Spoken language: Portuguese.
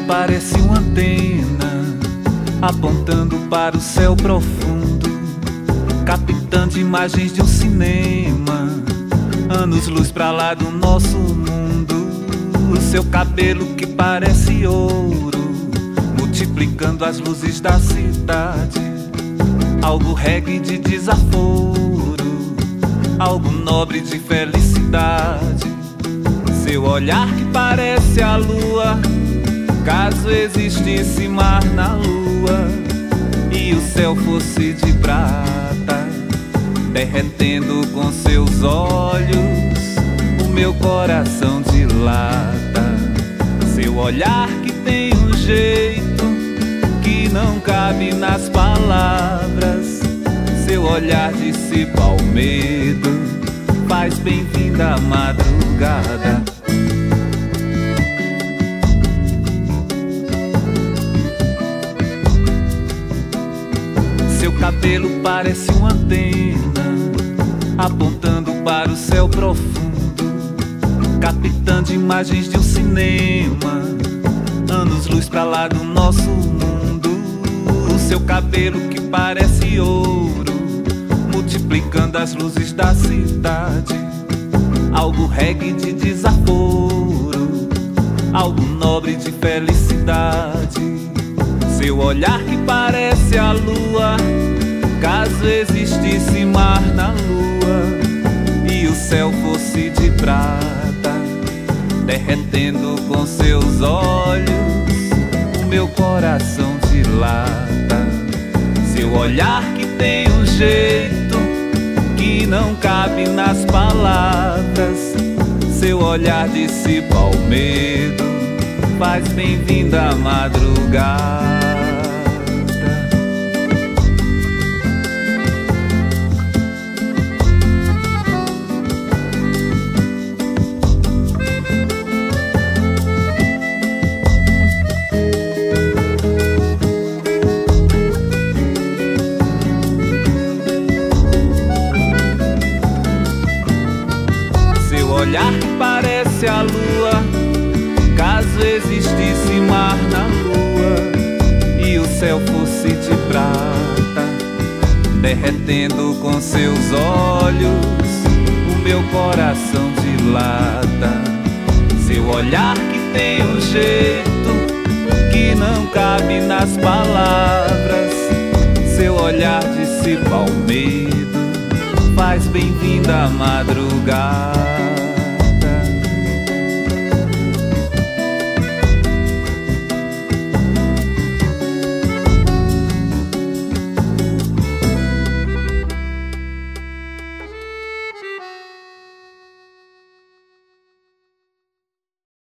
parece uma antena apontando para o céu profundo, captando imagens de um cinema, anos-luz pra lá do nosso mundo. O seu cabelo que parece ouro, multiplicando as luzes da cidade. Algo reggae de desaforo, algo nobre de felicidade. Seu olhar que parece a lua, caso existisse mar na lua e o céu fosse de prata, derretendo com seus olhos o meu coração dilata. Seu olhar que tem um jeito que não cabe nas palavras. Seu olhar dissipa o medo, faz bem-vinda a madrugada. Seu cabelo parece uma antena apontando para o céu profundo, captando imagens de um cinema, anos-luz pra lá do nosso mundo. O seu cabelo que parece ouro, multiplicando as luzes da cidade. Algo reggae de desaforo, algo nobre de felicidade. Seu olhar que parece a lua, caso existisse mar na lua e o céu fosse de prata, derretendo com seus olhos o meu coração dilata. Seu olhar que tem um jeito que não cabe nas palavras. Seu olhar dissipa o medo, faz bem-vinda a madrugada. Olhar que parece a lua, caso existisse mar na lua e o céu fosse de prata, derretendo com seus olhos o meu coração dilata. Seu olhar que tem um jeito que não cabe nas palavras. Seu olhar dissipa o medo, faz bem-vinda a madrugada.